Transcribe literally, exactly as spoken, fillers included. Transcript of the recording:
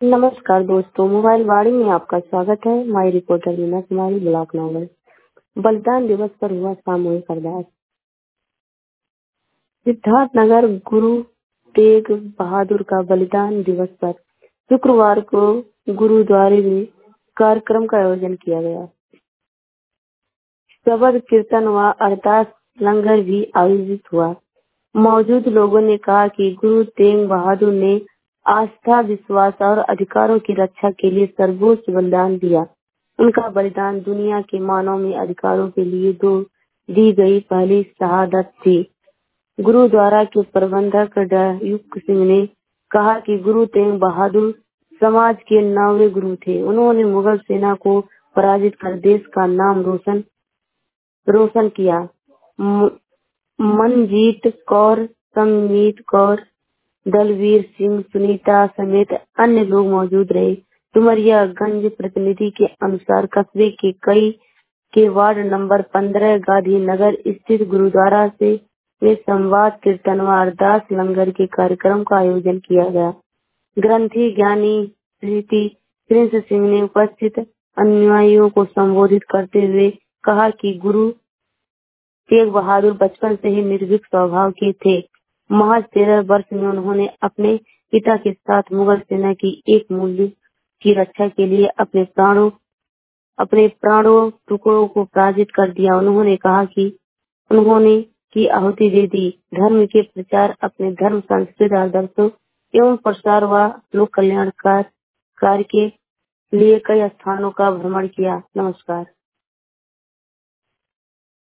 नमस्कार दोस्तों, मोबाइल वाणी में आपका स्वागत है। My reporter Meena Kumari, block नॉवल। बलिदान दिवस पर हुआ सामूहिक अरदास। सिद्धार्थनगर गुरु तेग बहादुर का बलिदान दिवस पर शुक्रवार को गुरुद्वारे में कार्यक्रम का आयोजन किया गया। शबद कीर्तन व अरदास लंगर भी आयोजित हुआ। मौजूद लोगों ने कहा कि गुरु तेग बहादुर ने आस्था, विश्वास और अधिकारों की रक्षा के लिए सर्वोच्च बलिदान दिया। उनका बलिदान दुनिया के मानव में अधिकारों के लिए दो दी गई पहली शहादत थी। गुरुद्वारा के प्रबंधक डॉ युग सिंह ने कहा कि गुरु तेग बहादुर समाज के नौवे गुरु थे। उन्होंने मुगल सेना को पराजित कर देश का नाम रोशन रोशन किया। मनजीत कौर, संमीत कौर, दलवीर सिंह, सुनीता समेत अन्य लोग मौजूद रहे। डुमरियागंज प्रतिनिधि के अनुसार कस्बे के कई के वार्ड नंबर पंद्रह गांधीनगर स्थित गुरुद्वारा से वे संवाद, कीर्तन व अरदास लंगर के कार्यक्रम का आयोजन किया गया। ग्रंथी ज्ञानी श्री प्रिंस सिंह ने उपस्थित अनुयायियों को संबोधित करते हुए कहा कि गुरु तेग बहादुर बचपन से ही निर्भीक स्वभाव के थे। महज तेरह वर्ष में उन्होंने अपने पिता के साथ मुगल सेना की एक मूल्य की रक्षा के लिए अपने प्राणों अपने प्राणों टुकड़ों को पराजित कर दिया। उन्होंने कहा कि उन्होंने की आहुति दे दी। धर्म के प्रचार, अपने धर्म, संस्कृति, आदर्शों एवं प्रसार व लोक कल्याण कार्य के लिए कई स्थानों का भ्रमण किया। नमस्कार।